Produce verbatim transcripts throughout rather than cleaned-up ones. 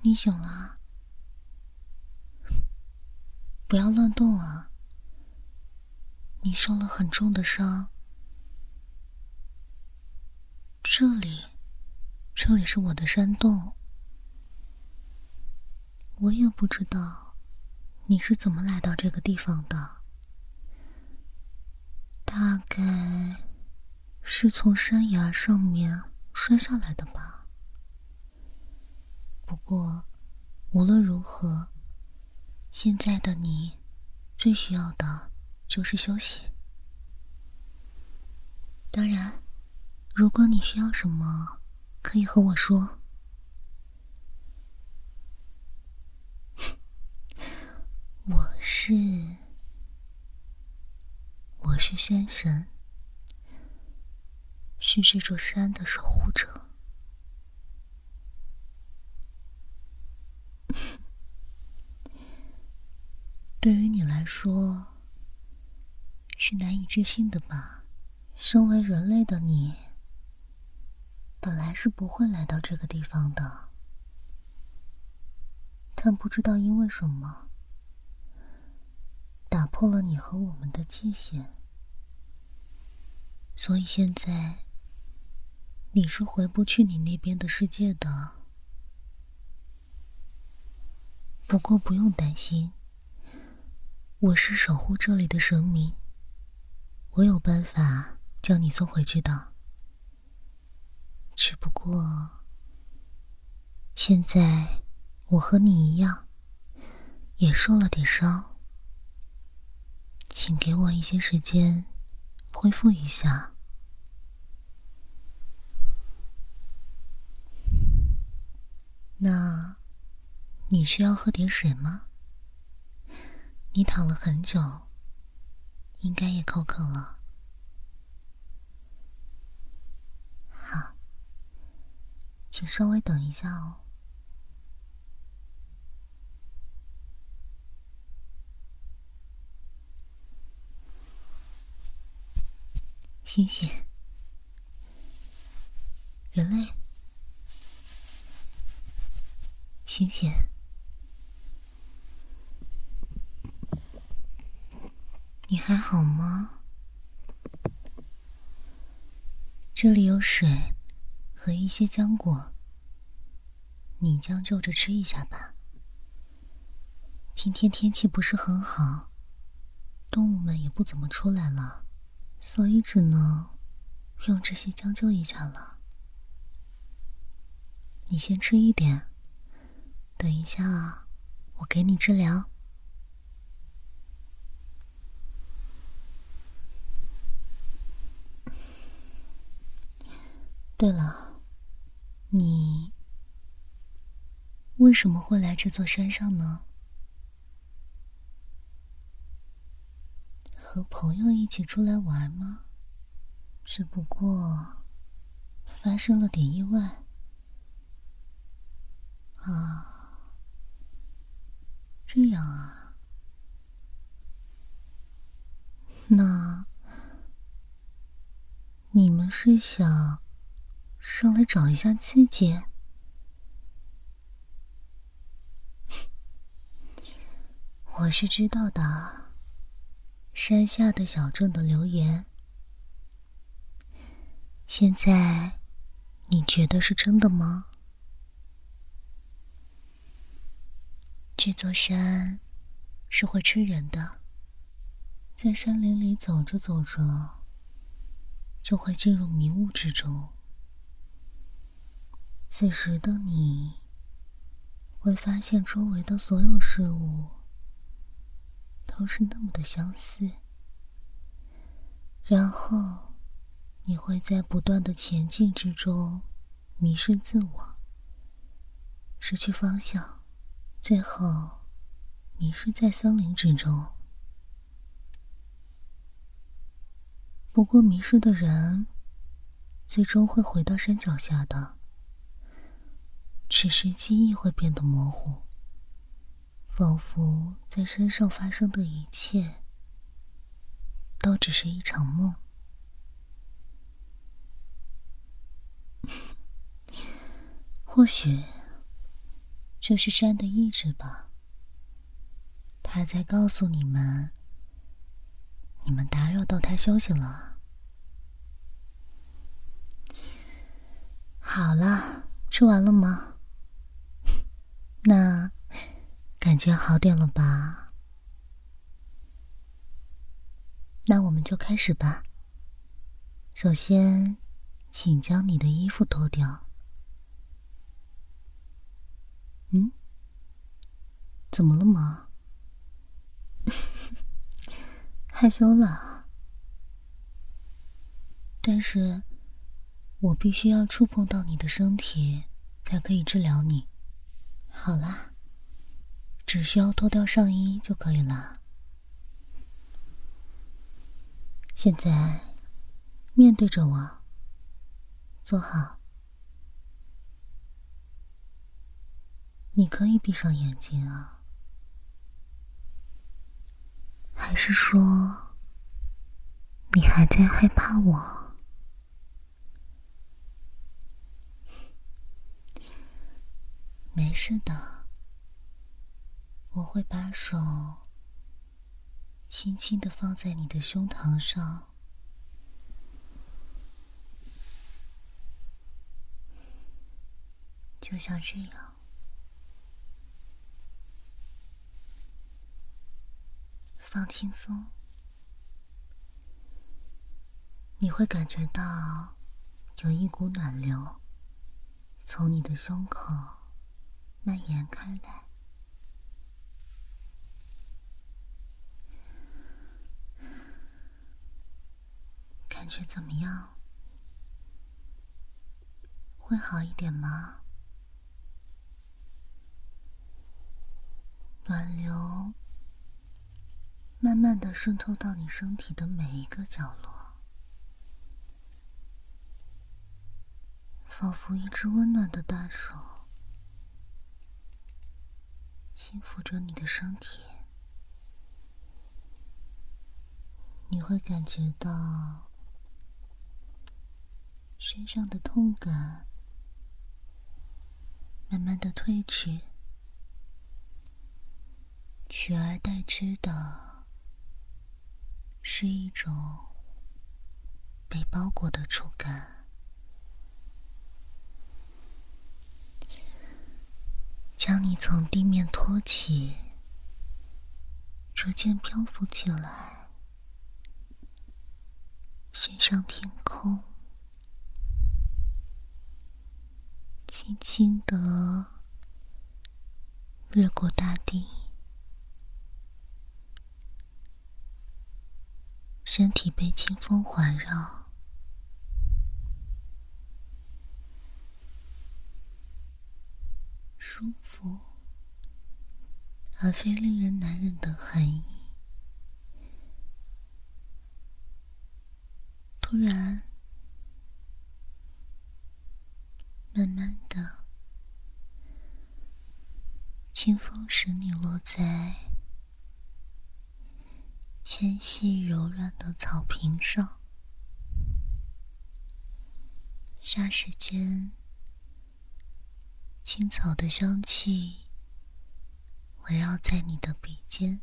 你醒了？不要乱动啊！你受了很重的伤。这里，这里是我的山洞。我也不知道你是怎么来到这个地方的，大概是从山崖上面摔下来的吧。不过，无论如何，现在的你最需要的就是休息。当然，如果你需要什么，可以和我说。我是我是山神，是这座山的守护者。对于你来说，是难以置信的吧？身为人类的你，本来是不会来到这个地方的，但不知道因为什么，打破了你和我们的界限，所以现在你是回不去你那边的世界的。不过不用担心，我是守护这里的神明，我有办法将你送回去的。只不过现在我和你一样，也受了点伤，请给我一些时间恢复一下。那你需要喝点水吗？你躺了很久，应该也口渴了。好，请稍微等一下哦。醒醒，人类，醒醒！你还好吗？这里有水和一些浆果，你将就着吃一下吧。今天天气不是很好，动物们也不怎么出来了，所以只能用这些将就一下了。你先吃一点，等一下我给你治疗。对了，你为什么会来这座山上呢？和朋友一起出来玩吗？只不过发生了点意外。啊，这样啊。那你们是想上来找一下刺激？我是知道的，山下的小镇的留言。现在你觉得是真的吗？这座山是会吃人的，在山林里走着走着就会进入迷雾之中。此时的你会发现周围的所有事物都是那么的相似，然后你会在不断的前进之中迷失自我，失去方向，最后迷失在森林之中。不过迷失的人最终会回到山脚下的，只是记忆会变得模糊，仿佛在山上发生的一切都只是一场梦。或许这是山的意志吧？他在告诉你们，你们打扰到他休息了。好了，吃完了吗？那感觉好点了吧？那我们就开始吧。首先，请将你的衣服脱掉。嗯？怎么了吗？害羞了？但是我必须要触碰到你的身体，才可以治疗你。好啦，只需要脱掉上衣就可以了。现在面对着我，坐好。你可以闭上眼睛啊。还是说你还在害怕我？没事的，我会把手轻轻地放在你的胸膛上，就像这样。放轻松，你会感觉到有一股暖流从你的胸口蔓延开来。感觉怎么样？会好一点吗？暖流慢慢地渗透到你身体的每一个角落，仿佛一只温暖的大手轻抚着你的身体。你会感觉到身上的痛感慢慢的褪去，取而代之的是一种被包裹的触感，将你从地面托起，逐渐漂浮起来，升上天空，轻轻地掠过大地，身体被清风环绕，舒服而非令人难忍的寒意。突然，慢慢的，清风使你落在纤细柔软的草坪上，霎时间，青草的香气围绕在你的鼻尖，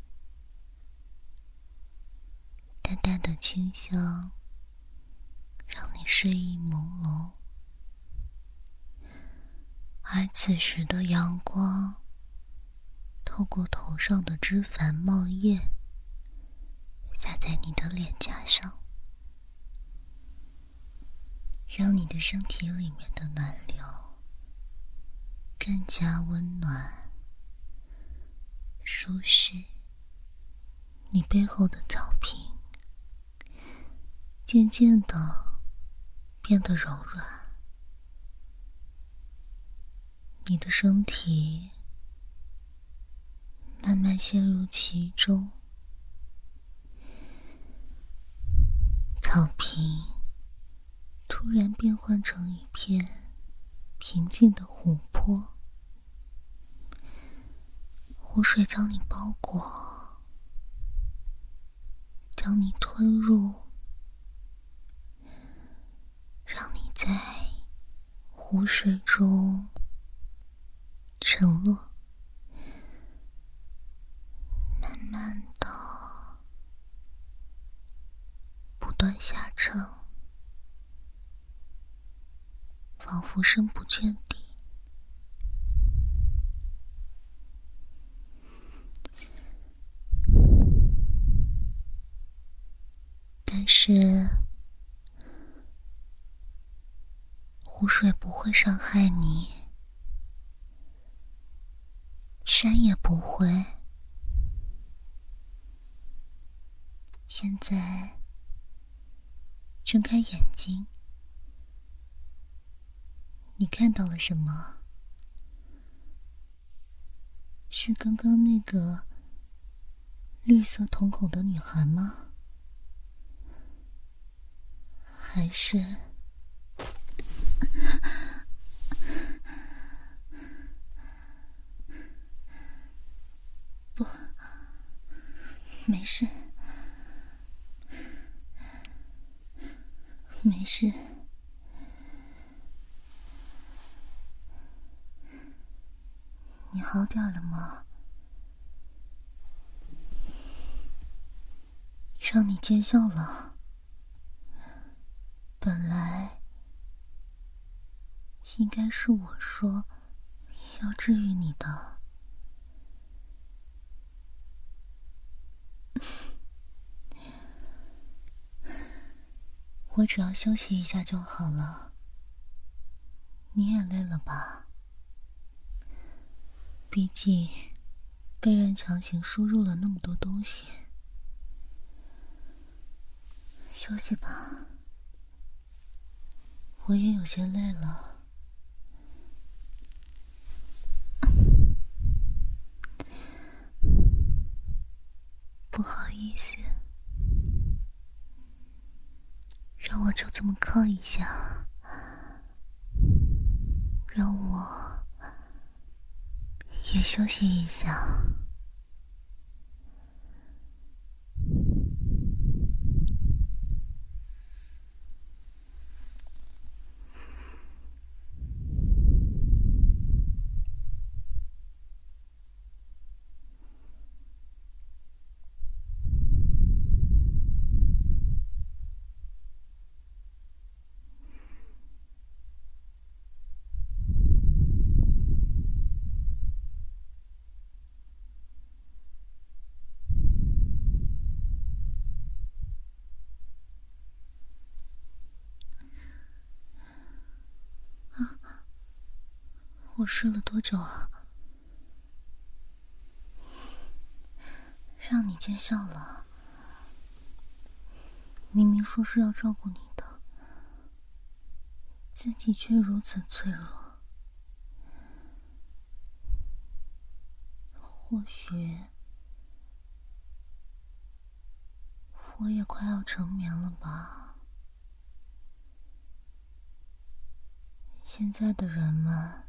淡淡的清香让你睡意朦胧。而此时的阳光透过头上的枝繁茂叶洒在你的脸颊上，让你的身体里面的暖流更加温暖舒适。你背后的草坪渐渐地变得柔软，你的身体慢慢陷入其中，草坪突然变换成一片平静的湖泊，湖水将你包裹，将你吞入，让你在湖水中沉落。 断下沉，仿佛深不见底。但是湖水不会伤害你，山也不会。现在睁开眼睛，你看到了什么？是刚刚那个绿色瞳孔的女孩吗？还是……不，没事，没事。你好点了吗？让你见笑了。本来应该是我说要治愈你的。我只要休息一下就好了。你也累了吧？毕竟被人强行输入了那么多东西。休息吧，我也有些累了。不好意思，让我就这么靠一下，让我也休息一下。我睡了多久啊？让你见笑了。明明说是要照顾你的，自己却如此脆弱。或许我也快要成眠了吧。现在的人们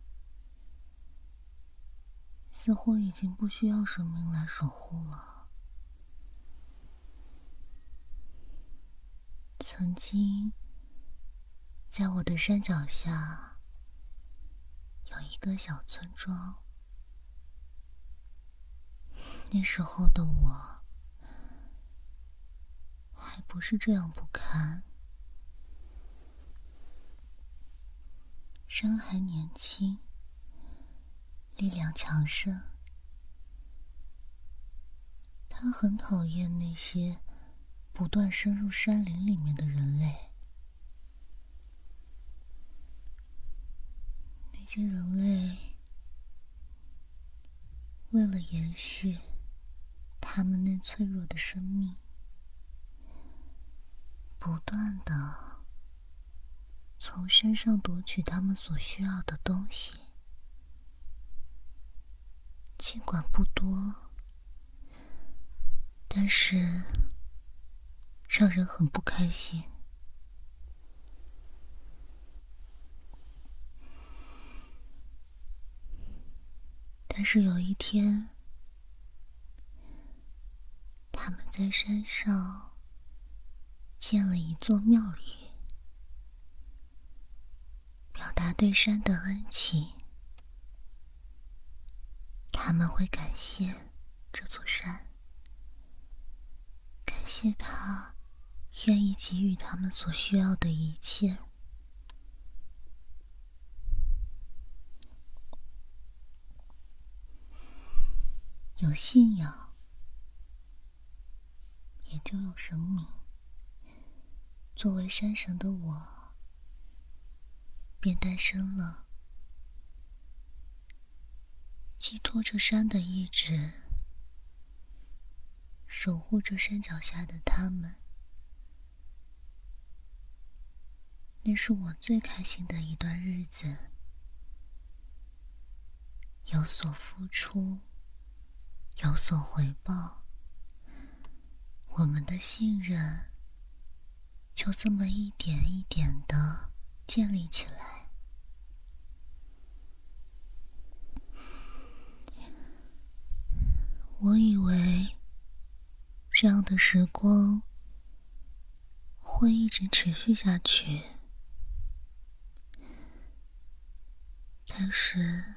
似乎已经不需要生命来守护了。曾经在我的山脚下有一个小村庄，那时候的我还不是这样不堪。山还年轻，力量强盛，他很讨厌那些不断深入山林里面的人类。那些人类为了延续他们那脆弱的生命，不断的从山上夺取他们所需要的东西，尽管不多，但是让人很不开心。但是有一天，他们在山上建了一座庙宇，表达对山的恩情。他们会感谢这座山，感谢它愿意给予他们所需要的一切。有信仰，也就有神明。作为山神的我，便诞生了，寄托着山的意志，守护着山脚下的他们。那是我最开心的一段日子，有所付出，有所回报，我们的信任就这么一点一点地建立起来。我以为这样的时光会一直持续下去，但是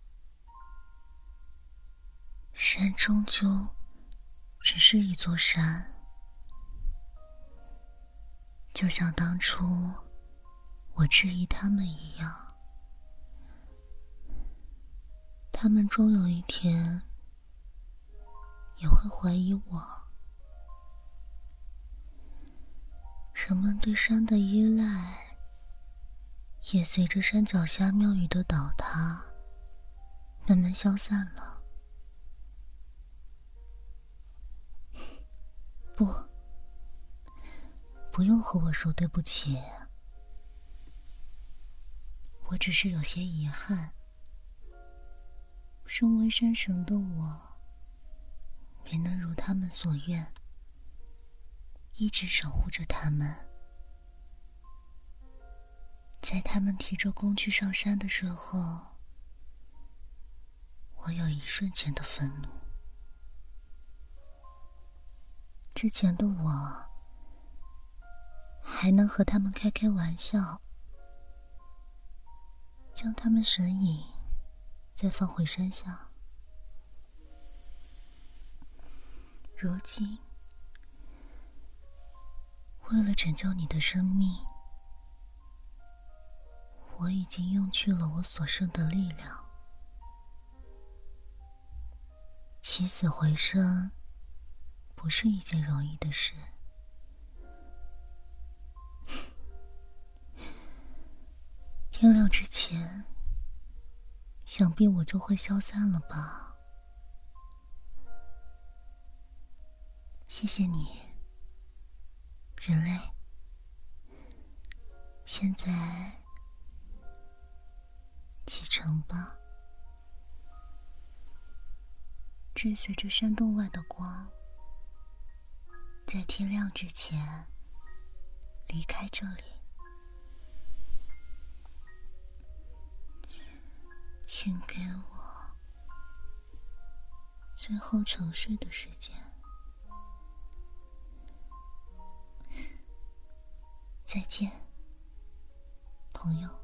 山终究只是一座山，就像当初我质疑他们一样，他们终有一天也会怀疑我。人们对山的依赖也随着山脚下庙宇的倒塌慢慢消散了。不，不用和我说对不起，我只是有些遗憾。身为山神的我，没能如他们所愿，一直守护着他们。在他们提着弓去上山的时候，我有一瞬间的愤怒。之前的我还能和他们开开玩笑，将他们神隐，再放回山下。如今，为了拯救你的生命，我已经用去了我所剩的力量。起死回生不是一件容易的事。天亮之前，想必我就会消散了吧。谢谢你，人类。现在启程吧，追随着山洞外的光，在天亮之前离开这里。请给我最后沉睡的时间。再见，朋友。